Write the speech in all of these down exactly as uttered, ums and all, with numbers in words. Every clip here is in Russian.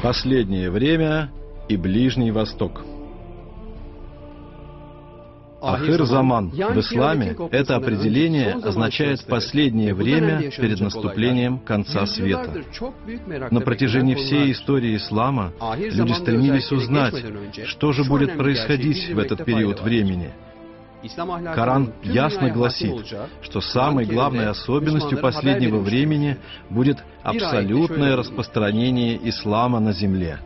Последнее время и Ближний Восток. Ахир-заман в исламе – это определение означает последнее время перед наступлением конца света. На протяжении всей истории ислама люди стремились узнать, что же будет происходить в этот период времени. Коран ясно гласит, что самой главной особенностью последнего времени будет абсолютное распространение ислама на земле.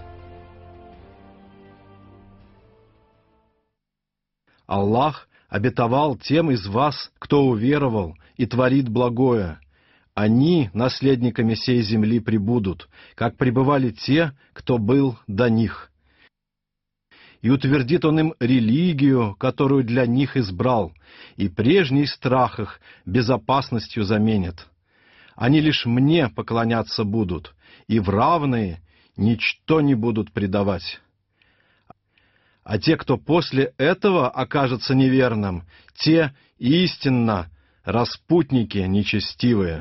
Аллах обетовал тем из вас, кто уверовал и творит благое. Они наследниками сей земли пребудут, как пребывали те, кто был до них. И утвердит Он им религию, которую для них избрал, и прежний страх их безопасностью заменит. Они лишь Мне поклоняться будут, и в равные ничто не будут предавать. А те, кто после этого окажется неверным, те истинно распутники нечестивые.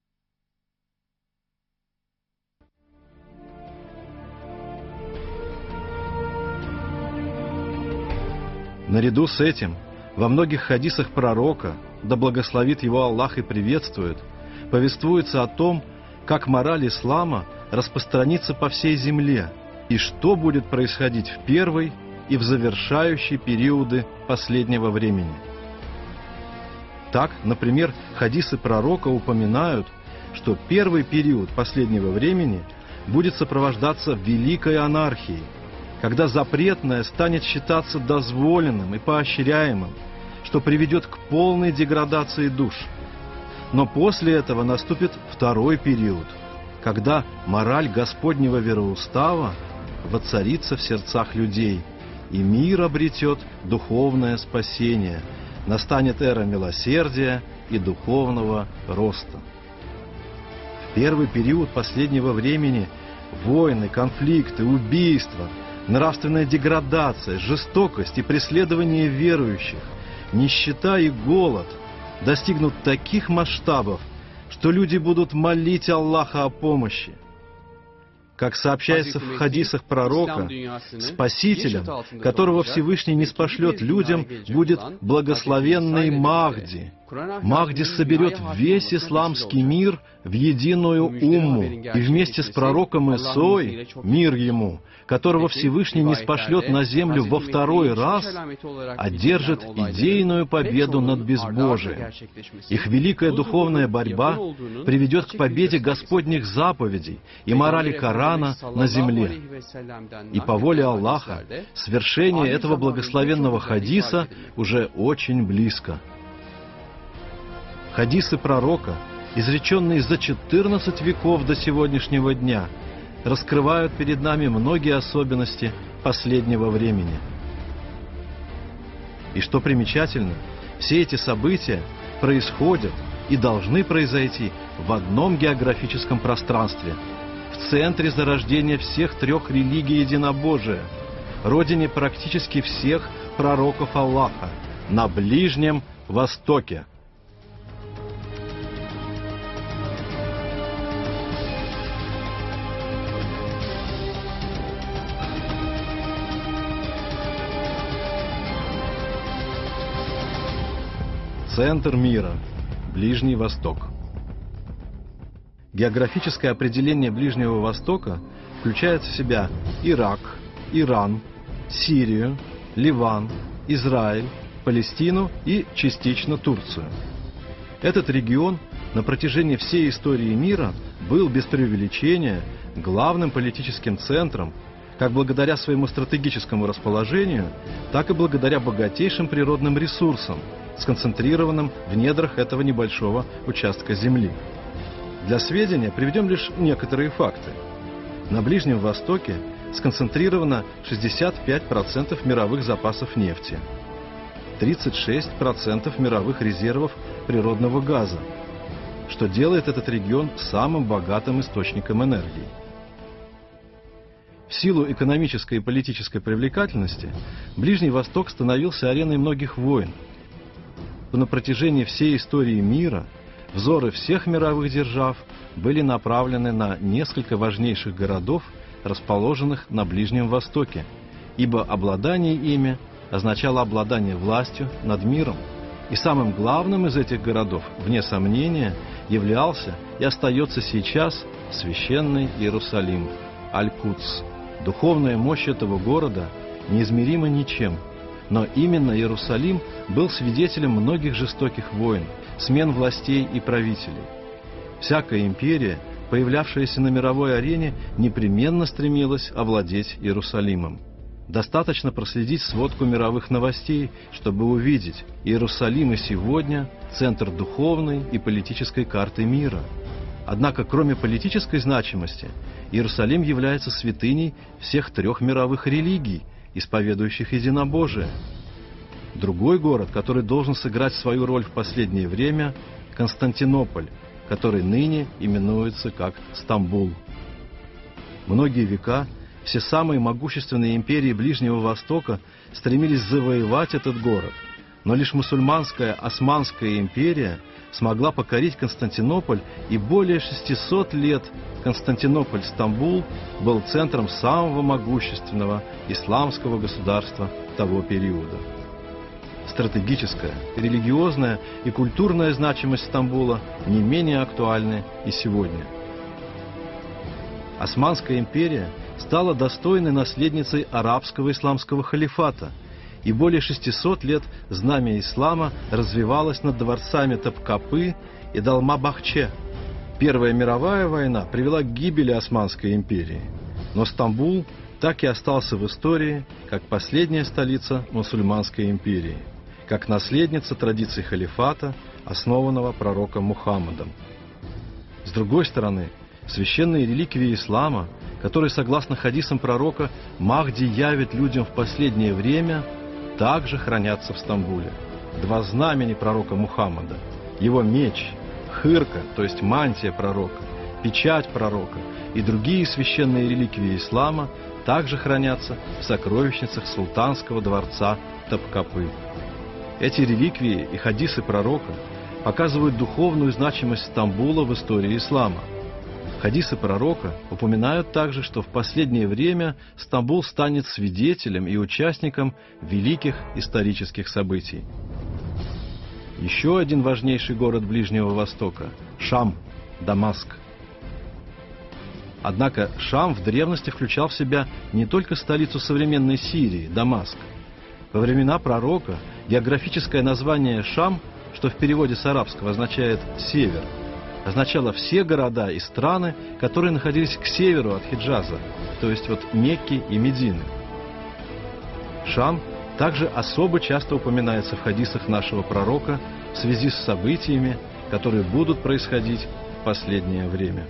Наряду с этим, во многих хадисах пророка, да благословит его Аллах и приветствует, повествуется о том, как мораль ислама распространится по всей земле, и что будет происходить в первый и в завершающие периоды последнего времени. Так, например, хадисы пророка упоминают, что первый период последнего времени будет сопровождаться великой анархией, когда запретное станет считаться дозволенным и поощряемым, что приведет к полной деградации душ. Но после этого наступит второй период, когда мораль Господнего вероустава воцарится в сердцах людей, и мир обретет духовное спасение, настанет эра милосердия и духовного роста. В первый период последнего времени войны, конфликты, убийства, нравственная деградация, жестокость и преследование верующих, нищета и голод достигнут таких масштабов, что люди будут молить Аллаха о помощи. Как сообщается в хадисах пророка, Спасителем, которого Всевышний ниспошлет людям, будет благословенный Махди. Махди соберет весь исламский мир в единую умму, и вместе с пророком Исой, мир ему, которого Всевышний ниспошлет на землю во второй раз, одержит идейную победу над безбожием. Их великая духовная борьба приведет к победе Господних заповедей и морали Корана на земле. И по воле Аллаха свершение этого благословенного хадиса уже очень близко. Хадисы пророка, изреченные за четырнадцать веков до сегодняшнего дня, раскрывают перед нами многие особенности последнего времени. И что примечательно, все эти события происходят и должны произойти в одном географическом пространстве, в центре зарождения всех трех религий единобожия, родине практически всех пророков Аллаха, на Ближнем Востоке. Центр мира – Ближний Восток. Географическое определение Ближнего Востока включает в себя Ирак, Иран, Сирию, Ливан, Израиль, Палестину и частично Турцию. Этот регион на протяжении всей истории мира был без преувеличения главным политическим центром, как благодаря своему стратегическому расположению, так и благодаря богатейшим природным ресурсам, сконцентрированным в недрах этого небольшого участка земли. Для сведения приведем лишь некоторые факты. На Ближнем Востоке сконцентрировано шестьдесят пять процентов мировых запасов нефти, тридцать шесть процентов мировых резервов природного газа, что делает этот регион самым богатым источником энергии. В силу экономической и политической привлекательности Ближний Восток становился ареной многих войн. На протяжении всей истории мира взоры всех мировых держав были направлены на несколько важнейших городов, расположенных на Ближнем Востоке, ибо обладание ими означало обладание властью над миром. И самым главным из этих городов, вне сомнения, являлся и остается сейчас священный Иерусалим, Аль-Кудс. Духовная мощь этого города неизмерима ничем, но именно Иерусалим был свидетелем многих жестоких войн, смен властей и правителей. Всякая империя, появлявшаяся на мировой арене, непременно стремилась овладеть Иерусалимом. Достаточно проследить сводку мировых новостей, чтобы увидеть: Иерусалим и сегодня – центр духовной и политической карты мира. Однако, кроме политической значимости, Иерусалим является святыней всех трех мировых религий, исповедующих единобожие. Другой город, который должен сыграть свою роль в последнее время – Константинополь, который ныне именуется как Стамбул. Многие века все самые могущественные империи Ближнего Востока стремились завоевать этот город, но лишь мусульманская Османская империя смогла покорить Константинополь, и более шестисот лет Константинополь-Стамбул был центром самого могущественного исламского государства того периода. Стратегическая, религиозная и культурная значимость Стамбула не менее актуальны и сегодня. Османская империя стала достойной наследницей арабского исламского халифата, и более шестисот лет знамя ислама развивалось над дворцами Топкапы и Долма-Бахче. Первая мировая война привела к гибели Османской империи, но Стамбул так и остался в истории как последняя столица мусульманской империи, как наследница традиций халифата, основанного пророком Мухаммадом. С другой стороны, священные реликвии ислама, которые, согласно хадисам пророка, Махди явит людям в последнее время, также хранятся в Стамбуле. Два знамени пророка Мухаммада, его меч, хырка, то есть мантия пророка, печать пророка и другие священные реликвии ислама также хранятся в сокровищницах султанского дворца Топкапы. Эти реликвии и хадисы пророка показывают духовную значимость Стамбула в истории ислама. Хадисы пророка упоминают также, что в последнее время Стамбул станет свидетелем и участником великих исторических событий. Еще один важнейший город Ближнего Востока – Шам, Дамаск. Однако Шам в древности включал в себя не только столицу современной Сирии, Дамаск. Во времена пророка географическое название Шам, что в переводе с арабского означает «север», означало все города и страны, которые находились к северу от Хиджаза, то есть от Мекки и Медины. Шам также особо часто упоминается в хадисах нашего пророка в связи с событиями, которые будут происходить в последнее время.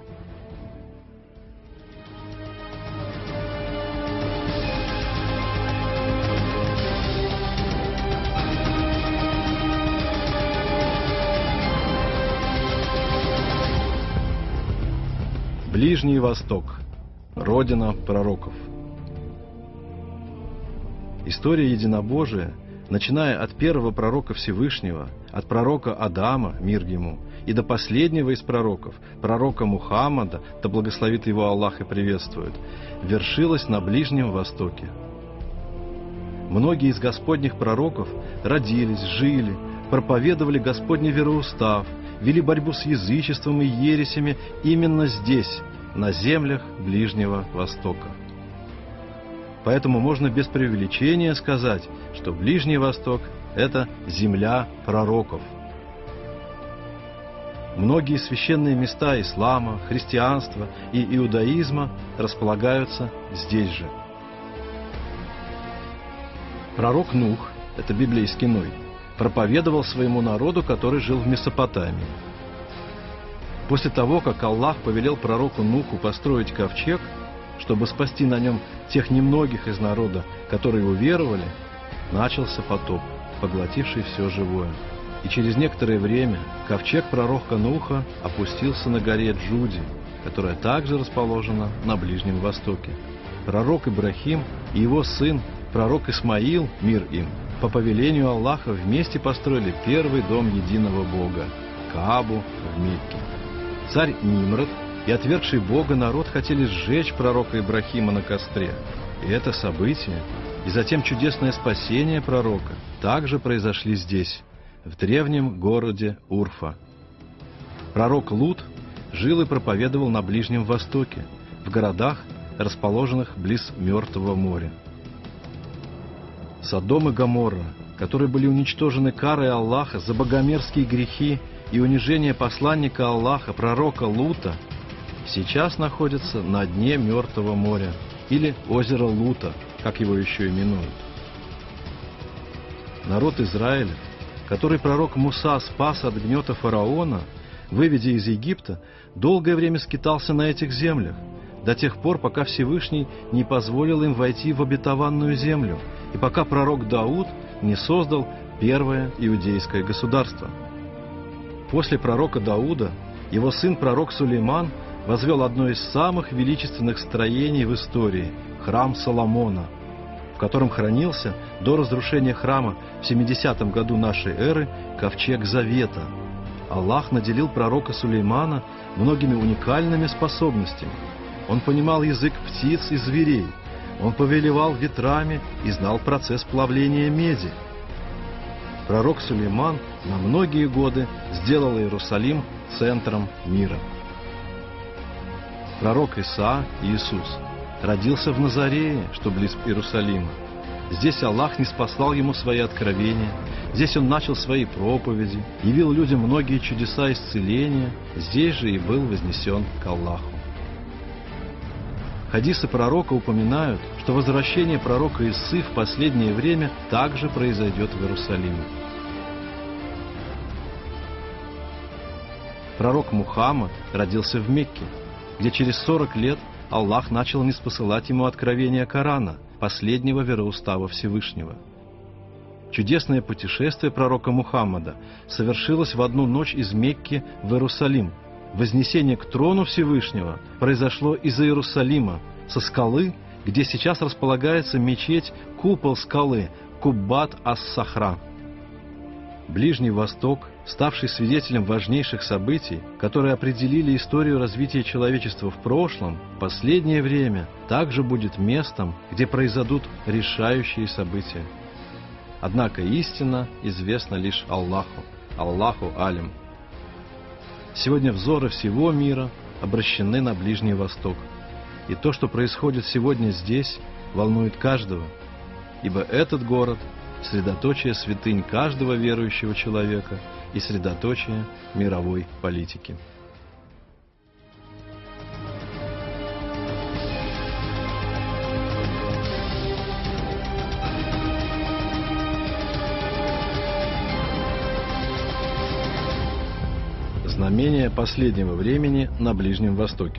Ближний Восток. Родина пророков. История единобожия, начиная от первого пророка Всевышнего, от пророка Адама, мир ему, и до последнего из пророков, пророка Мухаммада, да благословит его Аллах и приветствует, вершилась на Ближнем Востоке. Многие из Господних пророков родились, жили, проповедовали Господний вероустав, вели борьбу с язычеством и ересями именно здесь, на землях Ближнего Востока. Поэтому можно без преувеличения сказать, что Ближний Восток – это земля пророков. Многие священные места ислама, христианства и иудаизма располагаются здесь же. Пророк Нух, это библейский Ной, проповедовал своему народу, который жил в Месопотамии. После того, как Аллах повелел пророку Нуху построить ковчег, чтобы спасти на нем тех немногих из народа, которые уверовали, начался потоп, поглотивший все живое. И через некоторое время ковчег пророка Нуха опустился на горе Джуди, которая также расположена на Ближнем Востоке. Пророк Ибрахим и его сын, пророк Исмаил, мир им, по повелению Аллаха вместе построили первый дом единого Бога – Каабу в Мекке. Царь Нимрод и отвергший Бога народ хотели сжечь пророка Ибрахима на костре. И это событие, и затем чудесное спасение пророка также произошли здесь, в древнем городе Урфа. Пророк Лут жил и проповедовал на Ближнем Востоке, в городах, расположенных близ Мертвого моря. Содом и Гоморра, которые были уничтожены карой Аллаха за богомерзкие грехи и унижение посланника Аллаха, пророка Лута, сейчас находятся на дне Мертвого моря, или озера Лута, как его еще именуют. Народ Израиля, который пророк Муса спас от гнета фараона, выведя из Египта, долгое время скитался на этих землях, до тех пор, пока Всевышний не позволил им войти в обетованную землю, и пока пророк Дауд не создал первое иудейское государство. После пророка Дауда его сын пророк Сулейман возвел одно из самых величественных строений в истории – храм Соломона, в котором хранился до разрушения храма в семидесятом году нашей эры ковчег Завета. Аллах наделил пророка Сулеймана многими уникальными способностями. Он понимал язык птиц и зверей, он повелевал ветрами и знал процесс плавления меди. Пророк Сулейман на многие годы сделал Иерусалим центром мира. Пророк Иса, Иисус, родился в Назарее, что близ Иерусалима. Здесь Аллах ниспослал ему свои откровения, здесь он начал свои проповеди, явил людям многие чудеса исцеления, здесь же и был вознесен к Аллаху. Хадисы пророка упоминают, что возвращение пророка Исы в последнее время также произойдет в Иерусалиме. Пророк Мухаммад родился в Мекке, где через сорок лет Аллах начал ниспосылать ему откровение Корана, последнего вероустава Всевышнего. Чудесное путешествие пророка Мухаммада совершилось в одну ночь из Мекки в Иерусалим. Вознесение к трону Всевышнего произошло из Иерусалима, со скалы, где сейчас располагается мечеть Купол скалы, Куббат ас-Сахра. Ближний Восток, ставший свидетелем важнейших событий, которые определили историю развития человечества в прошлом, в последнее время также будет местом, где произойдут решающие события. Однако истина известна лишь Аллаху. Аллаху алим. Сегодня взоры всего мира обращены на Ближний Восток. И то, что происходит сегодня здесь, волнует каждого, ибо этот город – средоточие святынь каждого верующего человека и средоточие мировой политики. Знамения последнего времени на Ближнем Востоке.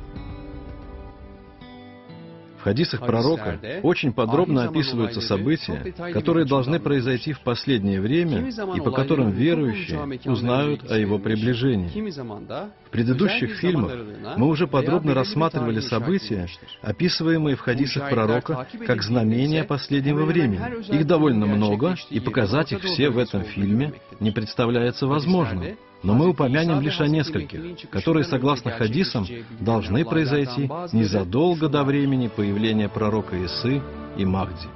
В хадисах пророка очень подробно описываются события, которые должны произойти в последнее время и по которым верующие узнают о его приближении. В предыдущих фильмах мы уже подробно рассматривали события, описываемые в хадисах пророка как знамения последнего времени. Их довольно много, и показать их все в этом фильме не представляется возможным. Но мы упомянем лишь о нескольких, которые, согласно хадисам, должны произойти незадолго до времени появления пророка Исы и Махди.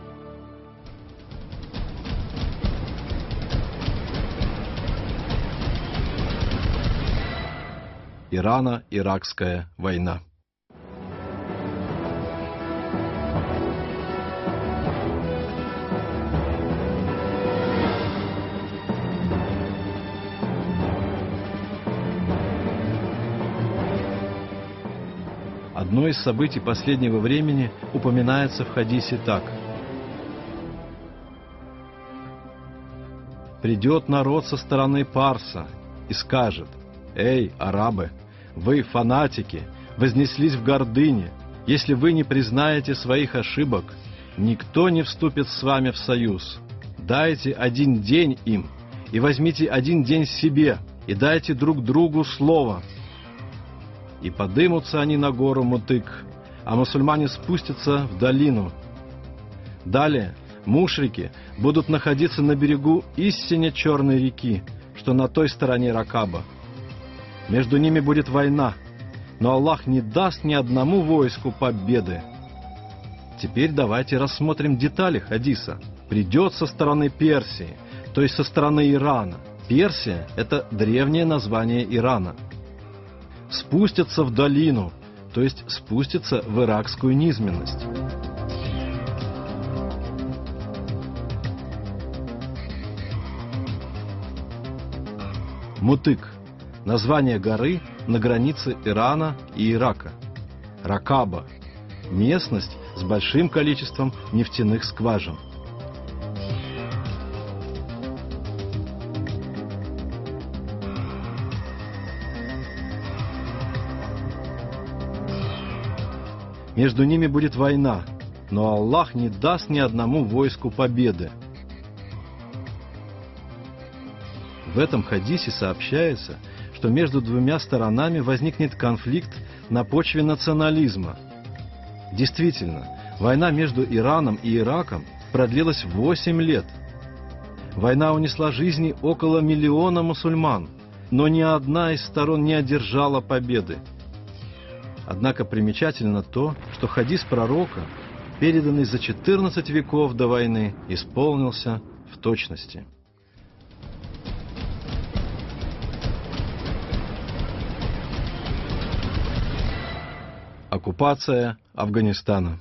Ирано-Иракская война. Одно из событий последнего времени упоминается в хадисе так. «Придет народ со стороны Парса и скажет: «Эй, арабы, вы, фанатики, вознеслись в гордыне. Если вы не признаете своих ошибок, никто не вступит с вами в союз. Дайте один день им, и возьмите один день себе, и дайте друг другу слово. И подымутся они на гору Мутык, а мусульмане спустятся в долину. Далее мушрики будут находиться на берегу истине Черной реки, что на той стороне Ракаба. Между ними будет война. но Аллах не даст ни одному войску победы. Теперь давайте рассмотрим детали хадиса. Придет со стороны Персии, то есть со стороны Ирана. Персия – это древнее название Ирана. Спустятся в долину, то есть спустятся в иракскую низменность. Мутык – название горы на границе Ирана и Ирака. Ракаба – местность с большим количеством нефтяных скважин. Между ними будет война, но Аллах не даст ни одному войску победы. В этом хадисе сообщается, что между двумя сторонами возникнет конфликт на почве национализма. Действительно, война между Ираном и Ираком продлилась восемь лет. Война унесла жизни около миллиона мусульман, но ни одна из сторон не одержала победы. Однако примечательно то, что хадис пророка, переданный за четырнадцать веков до войны, исполнился в точности. Оккупация Афганистана.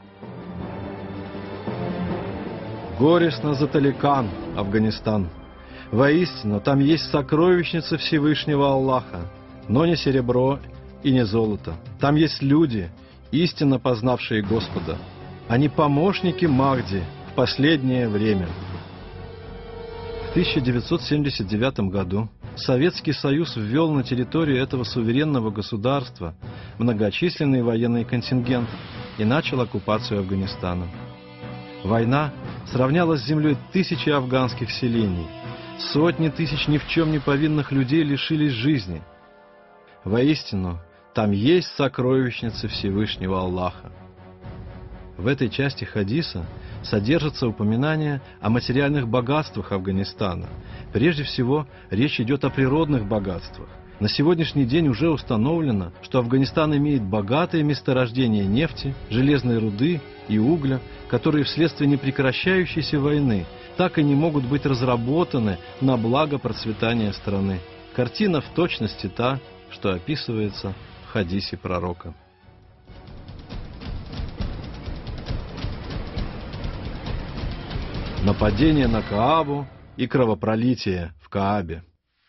Горестно за Таликан, Афганистан. Воистину, там есть сокровищница Всевышнего Аллаха, но не серебро и не золото. Там есть люди, истинно познавшие Господа. Они помощники Махди в последнее время. В тысяча девятьсот семьдесят девятом году Советский Союз ввел на территорию этого суверенного государства многочисленный военный контингент и начал оккупацию Афганистана. Война сравняла с землей тысячи афганских селений. Сотни тысяч ни в чем не повинных людей лишились жизни. Воистину, там есть сокровищница Всевышнего Аллаха. В этой части хадиса содержится упоминание о материальных богатствах Афганистана. Прежде всего, речь идет о природных богатствах. На сегодняшний день уже установлено, что Афганистан имеет богатые месторождения нефти, железной руды и угля, которые вследствие непрекращающейся войны так и не могут быть разработаны на благо процветания страны. Картина в точности та, что описывается в хадисе пророка. Нападение на Каабу и кровопролитие в Каабе.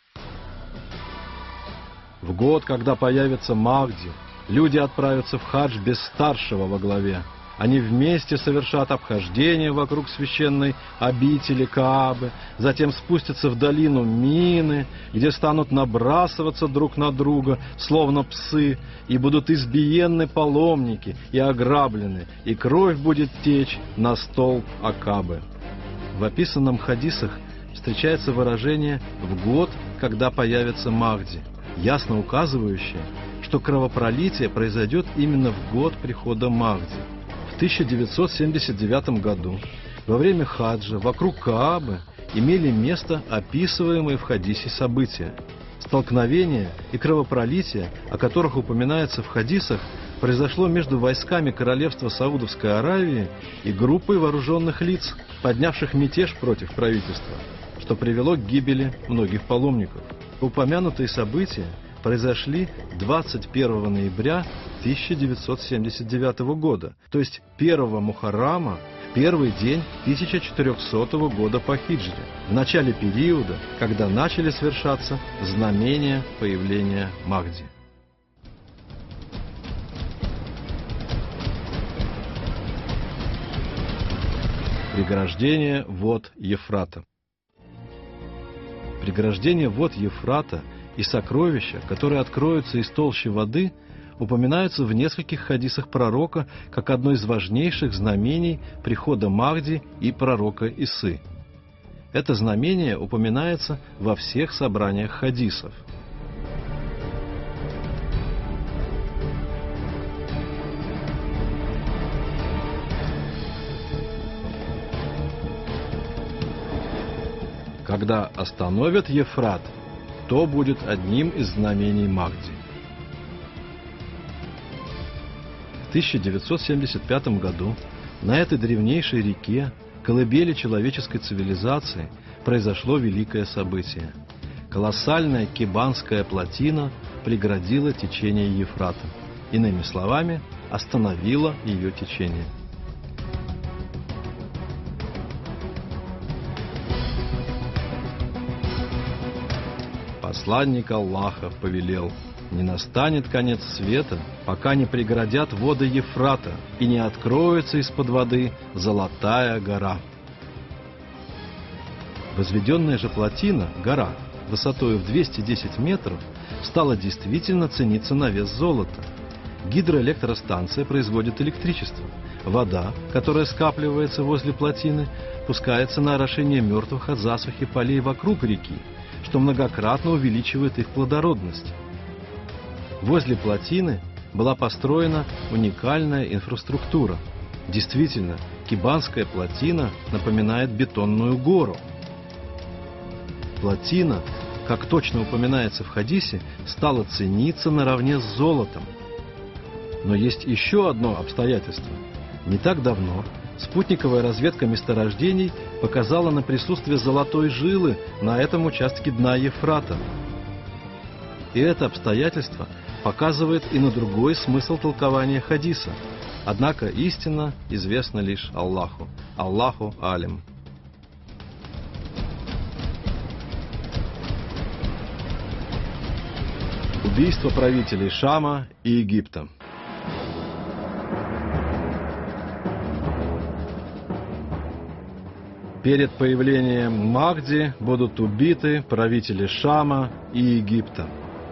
В год, когда появится Махди, люди отправятся в хадж без старшего во главе. Они вместе совершат обхождение вокруг священной обители Каабы, затем спустятся в долину Мины, где станут набрасываться друг на друга, словно псы, и будут избиенны паломники и ограблены, и кровь будет течь на столб Акабы. В описанном хадисах встречается выражение «в год, когда появится Махди», ясно указывающее, что кровопролитие произойдет именно в год прихода Махди. В тысяча девятьсот семьдесят девятом году во время хаджа вокруг Каабы имели место описываемые в хадисе события. Столкновение и кровопролитие, о которых упоминается в хадисах, произошло между войсками королевства Саудовской Аравии и группой вооруженных лиц, поднявших мятеж против правительства, что привело к гибели многих паломников. Упомянутые события произошли двадцать первого ноября тысяча девятьсот семьдесят девятого года, то есть первого Мухаррама, первый день тысяча четырехсотого года по хиджре, в начале периода, когда начали совершаться знамения появления Махди. Преграждение вод Ефрата. Преграждение вод Ефрата и сокровища, которые откроются из толщи воды, упоминаются в нескольких хадисах пророка как одно из важнейших знамений прихода Махди и пророка Исы. Это знамение упоминается во всех собраниях хадисов. Когда остановят Ефрат, то будет одним из знамений Махди. В тысяча девятьсот семьдесят пятом году на этой древнейшей реке, колыбели человеческой цивилизации, произошло великое событие. Колоссальная Кебанская плотина преградила течение Ефрата. Иными словами, остановила ее течение. Посланник Аллаха повелел: не настанет конец света, пока не преградят воды Ефрата и не откроется из-под воды Золотая гора. Возведенная же плотина, гора, высотой в двести десять метров, стала действительно цениться на вес золота. Гидроэлектростанция производит электричество. Вода, которая скапливается возле плотины, пускается на орошение мертвых от засухи полей вокруг реки, что многократно увеличивает их плодородность. Возле плотины была построена уникальная инфраструктура. Действительно, Кебанская плотина напоминает бетонную гору. Плотина, как точно упоминается в хадисе, стала цениться наравне с золотом. Но есть еще одно обстоятельство. Не так давно спутниковая разведка месторождений показала на присутствие золотой жилы на этом участке дна Ефрата. И это обстоятельство показывает и на другой смысл толкования хадиса. Однако истина известна лишь Аллаху. Аллаху алим. Убийство правителей Шама и Египта. Перед появлением Махди будут убиты правители Шама и Египта.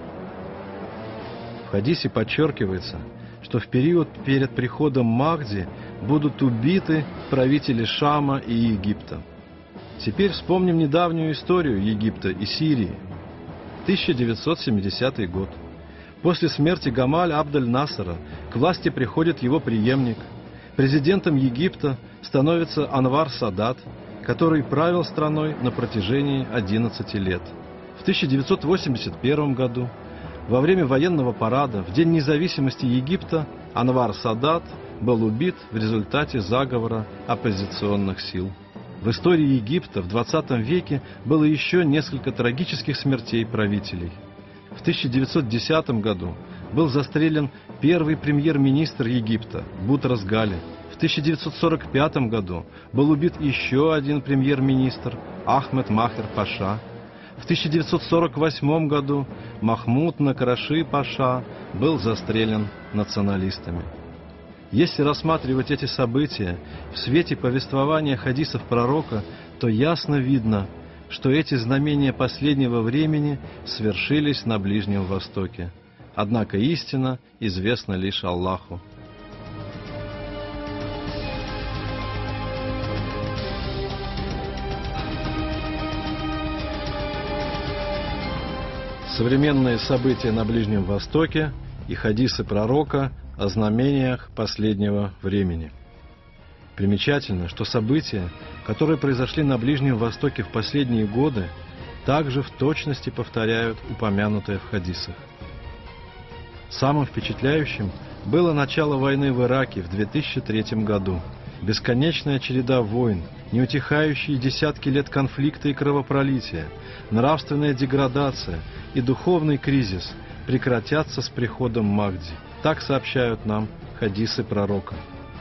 В хадисе подчеркивается, что в период перед приходом Махди будут убиты правители Шама и Египта. Теперь вспомним недавнюю историю Египта и Сирии. тысяча девятьсот семидесятый год. После смерти Гамаль Абдель-Насера к власти приходит его преемник. Президентом Египта становится Анвар Садат, который правил страной на протяжении одиннадцати лет. В тысяча девятьсот восемьдесят первом году, во время военного парада, в День независимости Египта, Анвар Садат был убит в результате заговора оппозиционных сил. В истории Египта в двадцатом веке было еще несколько трагических смертей правителей. В тысяча девятьсот десятом году был застрелен первый премьер-министр Египта Бутрас Гали. В тысяча девятьсот сорок пятом году был убит еще один премьер-министр Ахмед Махер Паша. В тысяча девятьсот сорок восьмом году Махмуд Накраши Паша был застрелен националистами. Если рассматривать эти события в свете повествования хадисов пророка, то ясно видно, что эти знамения последнего времени свершились на Ближнем Востоке. Однако истина известна лишь Аллаху. Современные события на Ближнем Востоке и хадисы пророка о знамениях последнего времени. Примечательно, что события, которые произошли на Ближнем Востоке в последние годы, также в точности повторяют упомянутое в хадисах. Самым впечатляющим было начало войны в Ираке в две тысячи третьем году. Бесконечная череда войн, неутихающие десятки лет конфликта и кровопролития, нравственная деградация и духовный кризис прекратятся с приходом Махди. Так сообщают нам хадисы пророка.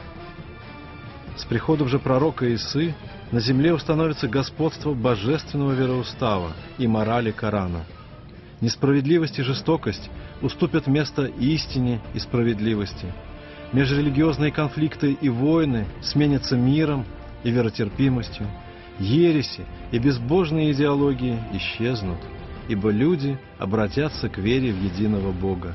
С приходом же пророка Исы на земле установится господство божественного вероустава и морали Корана. Несправедливость и жестокость уступят место истине и справедливости. Межрелигиозные конфликты и войны сменятся миром и веротерпимостью. Ереси и безбожные идеологии исчезнут, ибо люди обратятся к вере в единого Бога.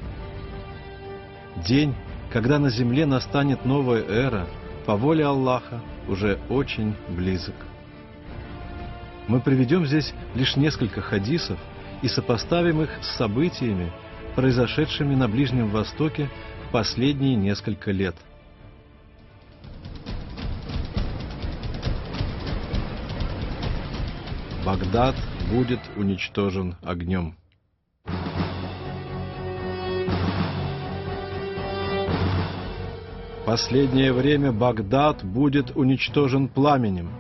День, когда на земле настанет новая эра, по воле Аллаха, уже очень близок. Мы приведем здесь лишь несколько хадисов и сопоставим их с событиями, произошедшими на Ближнем Востоке в последние несколько лет. Багдад будет уничтожен огнем. последнее время Багдад будет уничтожен пламенем.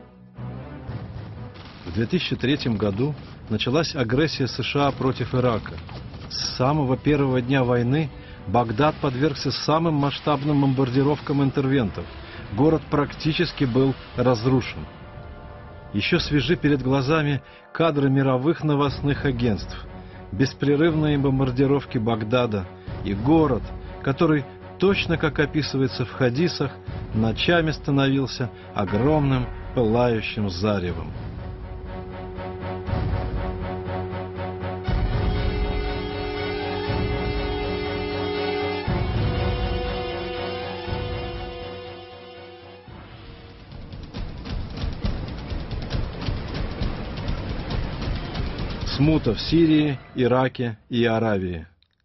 В две тысячи третьем году началась агрессия США против Ирака. С самого первого дня войны Багдад подвергся самым масштабным бомбардировкам интервентов. Город практически был разрушен. Еще свежи перед глазами кадры мировых новостных агентств. Беспрерывные бомбардировки Багдада и город, который, точно как описывается в хадисах, ночами становился огромным пылающим заревом. Смута в Сирии, Ираке и Аравии.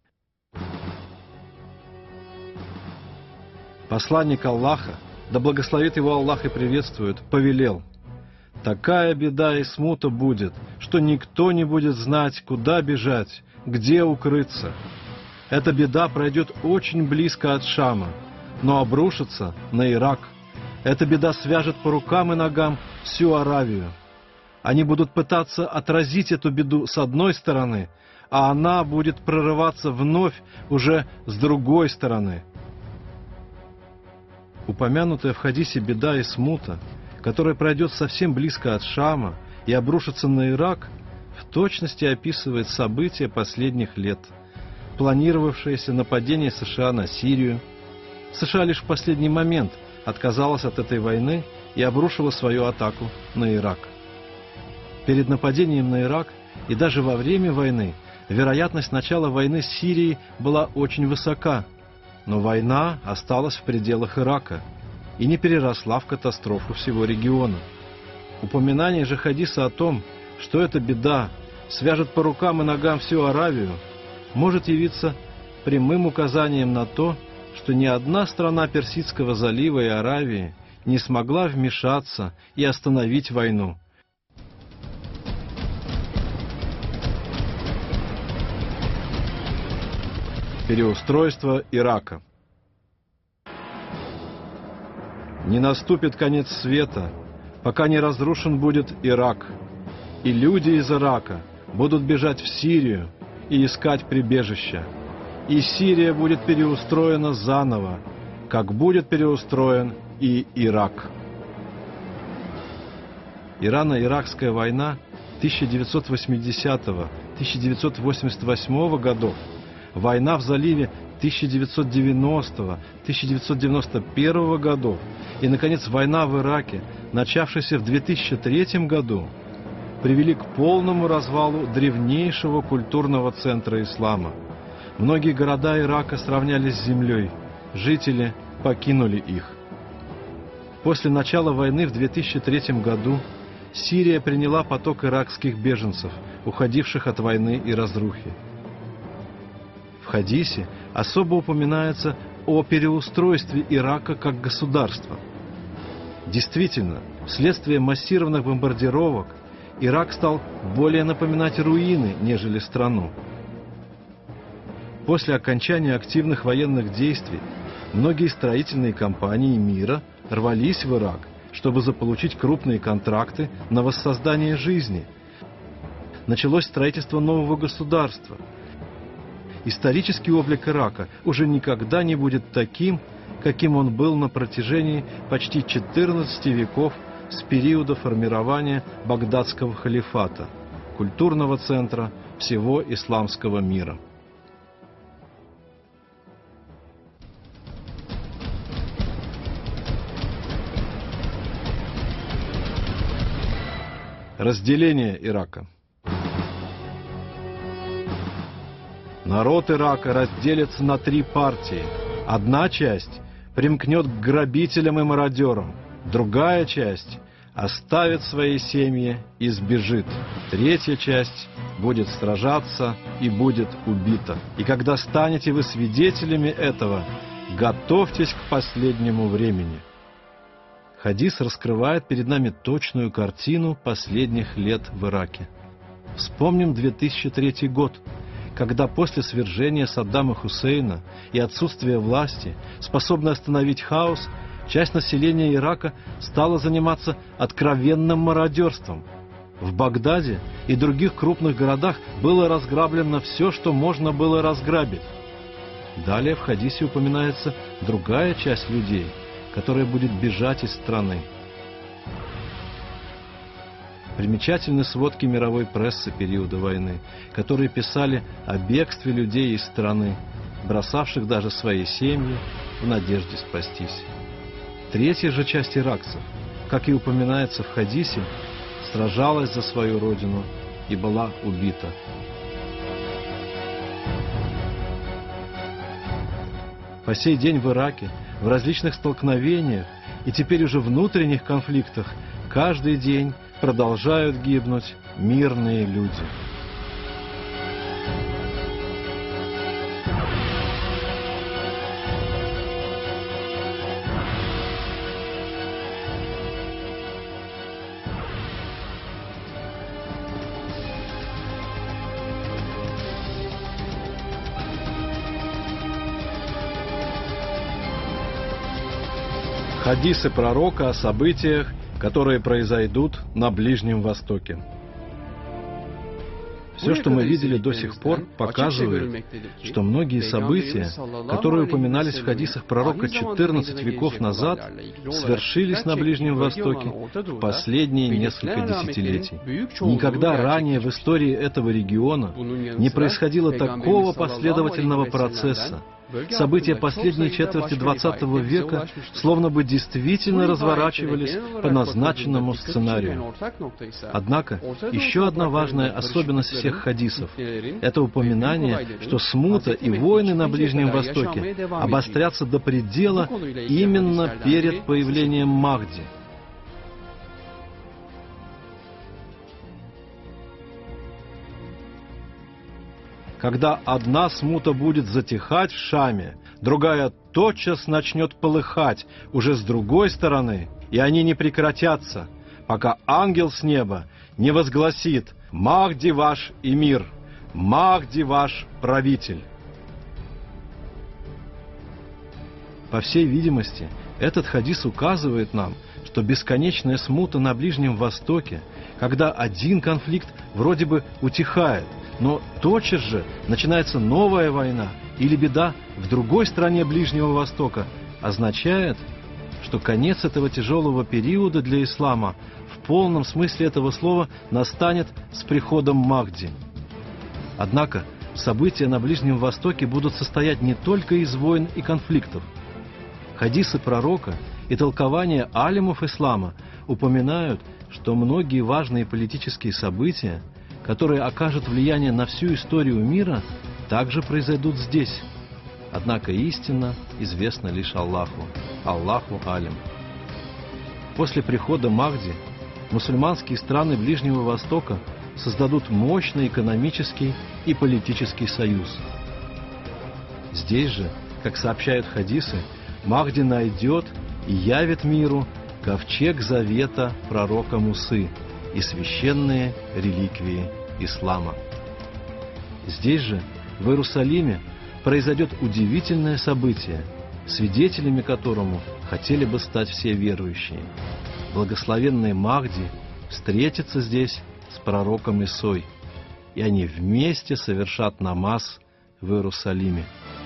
Посланник Аллаха, да благословит его Аллах и приветствует, повелел: «Такая беда и смута будет, что никто не будет знать, куда бежать, где укрыться. Эта беда пройдет очень близко от Шама, но обрушится на Ирак. Эта беда свяжет по рукам и ногам всю Аравию. Они будут пытаться отразить эту беду с одной стороны, а она будет прорываться вновь уже с другой стороны». Упомянутая в хадисе беда и смута, которая пройдет совсем близко от Шама и обрушится на Ирак, в точности описывает события последних лет, планировавшееся нападение США на Сирию. США лишь в последний момент отказалась от этой войны и обрушила свою атаку на Ирак. Перед нападением на Ирак и даже во время войны вероятность начала войны с Сирией была очень высока, но война осталась в пределах Ирака и не переросла в катастрофу всего региона. Упоминание же хадиса о том, что эта беда свяжет по рукам и ногам всю Аравию, может явиться прямым указанием на то, что ни одна страна Персидского залива и Аравии не смогла вмешаться и остановить войну. Переустройство Ирака. Не наступит конец света, пока не разрушен будет Ирак, и люди из Ирака будут бежать в Сирию и искать прибежища, и Сирия будет переустроена заново, как будет переустроен и Ирак. Ирано-Иракская война тысяча девятьсот восьмидесятого — тысяча девятьсот восемьдесят восьмого годов, война в заливе тысяча девятьсот девяностого — тысяча девятьсот девяносто первого годов и, наконец, война в Ираке, начавшаяся в две тысячи третьем году, привели к полному развалу древнейшего культурного центра ислама. Многие города Ирака сравнялись с землей, жители покинули их. После начала войны в две тысячи третьем году Сирия приняла поток иракских беженцев, уходивших от войны и разрухи. В хадисе особо упоминается о переустройстве Ирака как государства. Действительно, вследствие массированных бомбардировок Ирак стал более напоминать руины, нежели страну. После окончания активных военных действий многие строительные компании мира рвались в Ирак, чтобы заполучить крупные контракты на воссоздание жизни. Началось строительство нового государства. Исторический облик Ирака уже никогда не будет таким, каким он был на протяжении почти четырнадцати веков с периода формирования Багдадского халифата, культурного центра всего исламского мира. Разделение Ирака. Народ Ирака разделится на три партии. Одна часть примкнет к грабителям и мародерам, другая часть оставит свои семьи и сбежит, третья часть будет сражаться и будет убита. И когда станете вы свидетелями этого, готовьтесь к последнему времени. Хадис раскрывает перед нами точную картину последних лет в Ираке. Вспомним две тысячи третий год, когда после свержения Саддама Хусейна и отсутствия власти, способной остановить хаос, часть населения Ирака стала заниматься откровенным мародерством. В Багдаде и других крупных городах было разграблено все, что можно было разграбить. Далее в хадисе упоминается другая часть людей, которая будет бежать из страны. Примечательны сводки мировой прессы периода войны, которые писали о бегстве людей из страны, бросавших даже свои семьи в надежде спастись. Третья же часть иракцев, как и упоминается в хадисе, сражалась за свою родину и была убита. По сей день в Ираке, в различных столкновениях и теперь уже внутренних конфликтах каждый день продолжают гибнуть мирные люди. Хадисы пророка о событиях, которые произойдут на Ближнем Востоке. Все, что мы видели до сих пор, показывает, что многие события, которые упоминались в хадисах пророка четырнадцать веков назад, свершились на Ближнем Востоке в последние несколько десятилетий. Никогда ранее в истории этого региона не происходило такого последовательного процесса. События последней четверти двадцатого века словно бы действительно разворачивались по назначенному сценарию. Однако, еще одна важная особенность всех хадисов – это упоминание, что смута и войны на Ближнем Востоке обострятся до предела именно перед появлением Махди. Когда одна смута будет затихать в Шаме, другая тотчас начнет полыхать уже с другой стороны, и они не прекратятся, пока ангел с неба не возгласит: «Махди ваш эмир, Махди ваш правитель». По всей видимости, этот хадис указывает нам, что бесконечная смута на Ближнем Востоке, когда один конфликт вроде бы утихает, но тотчас же начинается новая война или беда в другой стране Ближнего Востока, означает, что конец этого тяжелого периода для ислама в полном смысле этого слова настанет с приходом Махди. Однако события на Ближнем Востоке будут состоять не только из войн и конфликтов. Хадисы пророка и толкования алимов ислама упоминают, что многие важные политические события, которые окажут влияние на всю историю мира, также произойдут здесь. Однако истина известна лишь Аллаху. Аллаху алим. После прихода Махди мусульманские страны Ближнего Востока создадут мощный экономический и политический союз. Здесь же, как сообщают хадисы, Махди найдет и явит миру ковчег завета пророка Мусы и священные реликвии ислама. Здесь же, в Иерусалиме, произойдет удивительное событие, свидетелями которому хотели бы стать все верующие. Благословенный Махди встретится здесь с пророком Исой, и они вместе совершат намаз в Иерусалиме.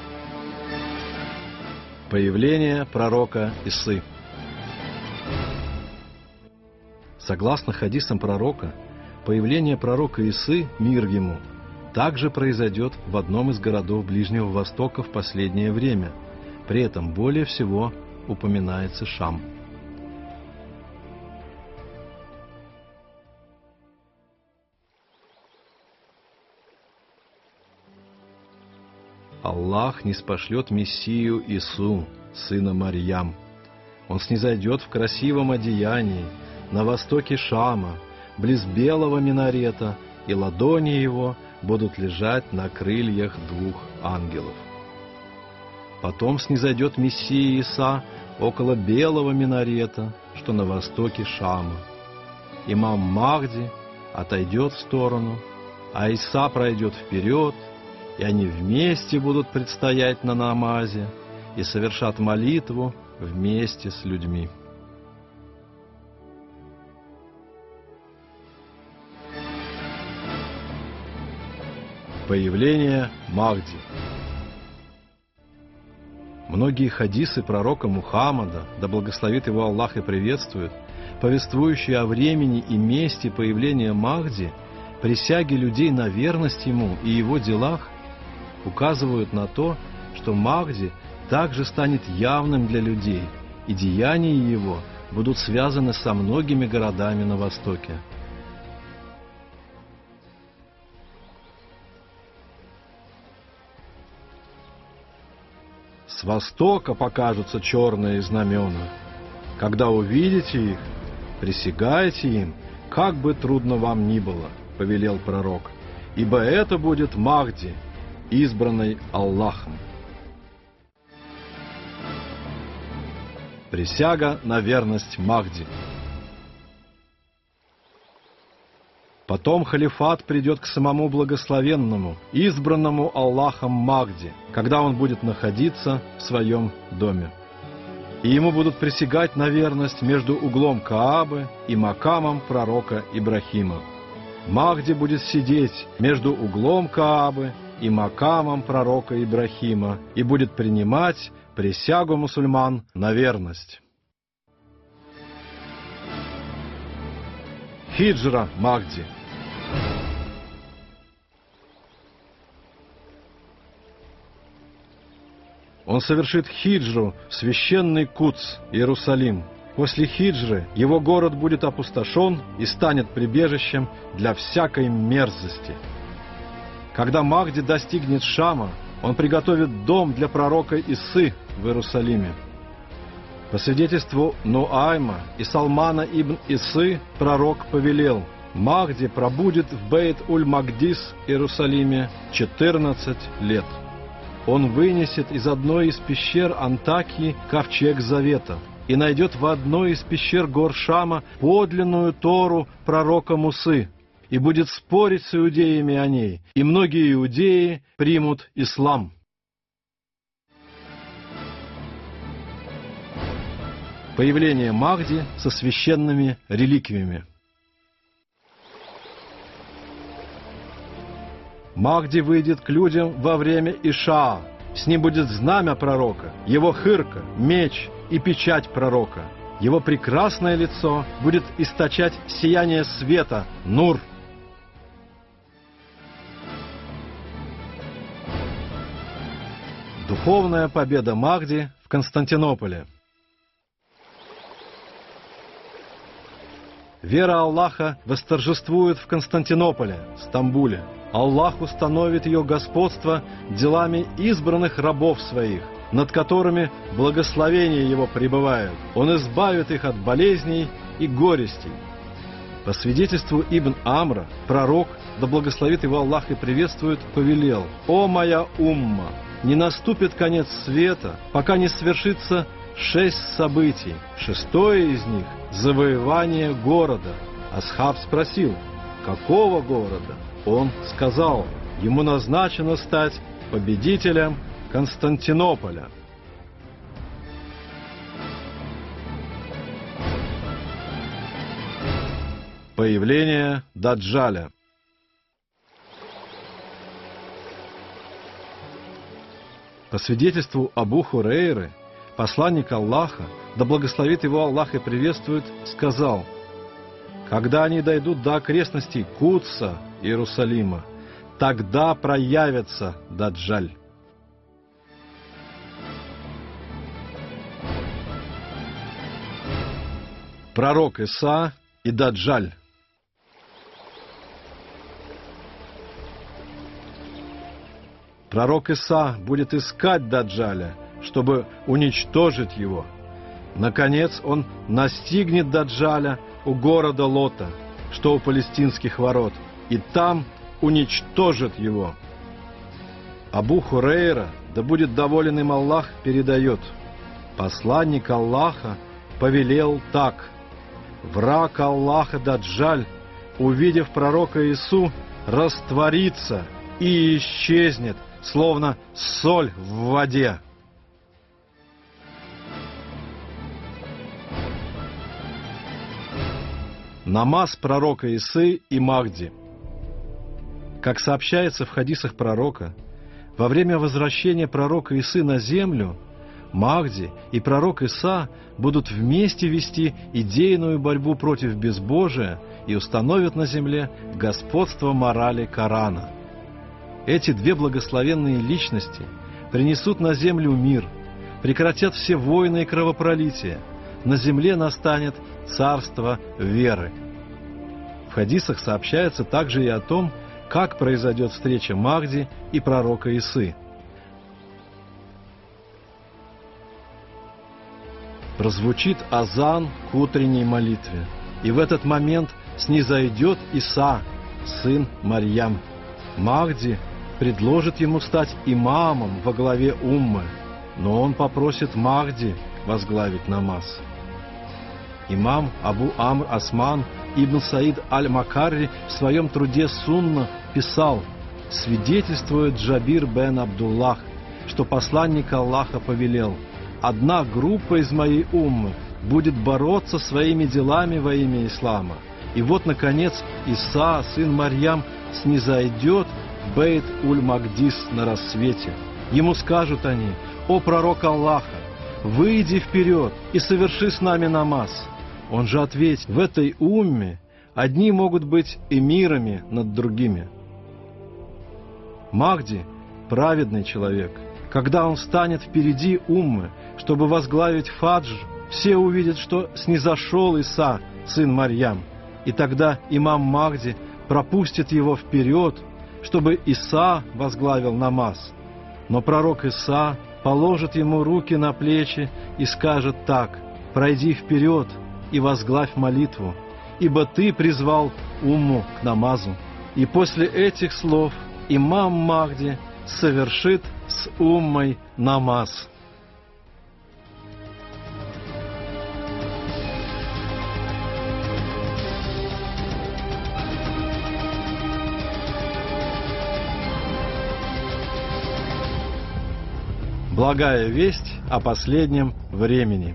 Появление пророка Исы. Согласно хадисам пророка, появление пророка Исы, мир ему, также произойдет в одном из городов Ближнего Востока в последнее время. При этом более всего упоминается Шам. Аллах ниспошлет Мессию Ису, сына Марьям. Он снизойдет в красивом одеянии на востоке Шама, близ белого минарета, и ладони его будут лежать на крыльях двух ангелов. Потом снизойдет Мессия Иса около белого минарета, что на востоке Шама. Имам Махди отойдет в сторону, а Иса пройдет вперед и они вместе будут предстоять на намазе и совершат молитву вместе с людьми. Появление Махди. Многие хадисы пророка Мухаммада, да благословит его Аллах и приветствует, повествующие о времени и месте появления Махди, присяги людей на верность ему и его делах, указывают на то, что Махди также станет явным для людей, и деяния его будут связаны со многими городами на Востоке. С востока покажутся черные знамена. Когда увидите их, присягайте им, как бы трудно вам ни было, повелел пророк, ибо это будет Махди, избранный Аллахом. Присяга на верность Махди. Потом халифат придет к самому благословенному, избранному Аллахом Махди, когда он будет находиться в своем доме. И ему будут присягать на верность между углом Каабы и макамом пророка Ибрахима. Махди будет сидеть между углом Каабы и макамом пророка Ибрахима и будет принимать присягу мусульман на верность. Хиджра Махди. Он совершит хиджру в священный Кудс, Иерусалим. После хиджры его город будет опустошен и станет прибежищем для всякой мерзости. Когда Махди достигнет Шама, он приготовит дом для пророка Исы в Иерусалиме. По свидетельству Нуайма и Салмана ибн Исы, пророк повелел: Махди пробудет в Бейт-уль-Магдис, Иерусалиме, четырнадцать лет. Он вынесет из одной из пещер Антакии ковчег Завета и найдет в одной из пещер гор Шама подлинную Тору пророка Мусы и будет спорить с иудеями о ней, и многие иудеи примут ислам. Появление Махди со священными реликвиями. Махди выйдет к людям во время Ишаа. С ним будет знамя пророка, его хырка, меч и печать пророка. Его прекрасное лицо будет источать сияние света, нур. Духовная победа Махди в Константинополе. Вера Аллаха восторжествует в Константинополе, Стамбуле. Аллах установит ее господство делами избранных рабов своих, над которыми благословение его пребывает. Он избавит их от болезней и горестей. По свидетельству Ибн Амра, пророк, да благословит его Аллах и приветствует, повелел: «О моя умма, не наступит конец света, пока не свершится шесть событий. Шестое из них – завоевание города». Асхаб спросил: «Какого города?» Он сказал: ему назначено стать победителем Константинополя. Появление Даджаля. По свидетельству Абу Хурейры, посланник Аллаха, да благословит его Аллах и приветствует, сказал: когда они дойдут до окрестностей Кудса, Иерусалима, тогда проявится Даджаль. Пророк Иса и Даджаль. Пророк Иса будет искать Даджаля, чтобы уничтожить его. Наконец он настигнет Даджаля у города Лота, что у палестинских ворот, и там уничтожит его. Абу Хурейра, да будет доволен им Аллах, передает: посланник Аллаха повелел так: враг Аллаха Даджаль, увидев пророка Ису, растворится и исчезнет словно соль в воде. Намаз пророка Исы и Махди. Как сообщается в хадисах пророка, во время возвращения пророка Исы на землю, Махди и пророк Иса будут вместе вести идейную борьбу против безбожия и установят на земле господство морали Корана. Эти две благословенные личности принесут на землю мир, прекратят все войны и кровопролития, на земле настанет царство веры. В хадисах сообщается также и о том, как произойдет встреча Махди и пророка Исы. Прозвучит азан к утренней молитве, и в этот момент снизойдет Иса, сын Марьям. Махди предложит ему стать имамом во главе уммы, но он попросит Махди возглавить намаз. Имам Абу Амр Осман ибн Саид аль-Макарри в своем труде «Сунна» писал: «Свидетельствует Джабир бен Абдуллах, что посланник Аллаха повелел: одна группа из моей уммы будет бороться своими делами во имя ислама. И вот, наконец, Иса, сын Марьям, снизойдет в Бейт-уль-Магдис на рассвете. Ему скажут они: о пророк Аллаха, выйди вперед и соверши с нами намаз». Он же ответит: в этой умме одни могут быть эмирами над другими. Махди – праведный человек. Когда он станет впереди уммы, чтобы возглавить фадж, все увидят, что снизошел Иса, сын Марьям, и тогда имам Махди пропустит его вперед, чтобы Иса возглавил намаз. Но пророк Иса положит ему руки на плечи и скажет так: «Пройди вперед и возглавь молитву, ибо ты призвал умму к намазу». И после этих слов имам Махди совершит с уммой намаз. Благая весть о последнем времени.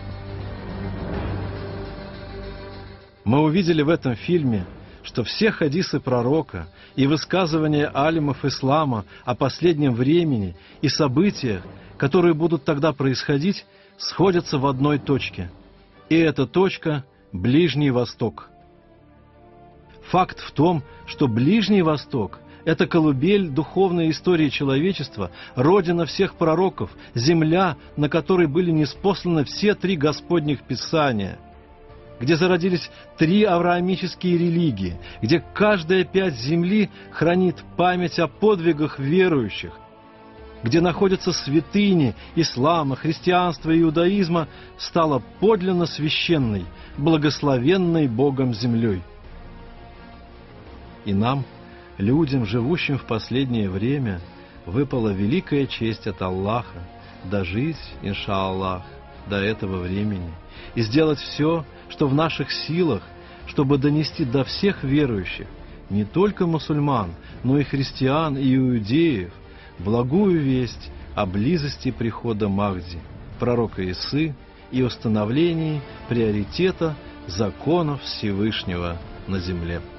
Мы увидели в этом фильме, что все хадисы пророка и высказывания алимов ислама о последнем времени и событиях, которые будут тогда происходить, сходятся в одной точке. И эта точка – Ближний Восток. Факт в том, что Ближний Восток – это колыбель духовной истории человечества, родина всех пророков, земля, на которой были ниспосланы все три Господних Писания, где зародились три авраамические религии, где каждая пять земли хранит память о подвигах верующих, где находятся святыни ислама, христианства и иудаизма, стала подлинно священной, благословенной Богом землей. И нам, людям, живущим в последнее время, выпала великая честь от Аллаха дожить, иншааллах, до этого времени и сделать все, что в наших силах, чтобы донести до всех верующих, не только мусульман, но и христиан и иудеев, благую весть о близости прихода Махди, пророка Исы, и установлении приоритета законов Всевышнего на земле.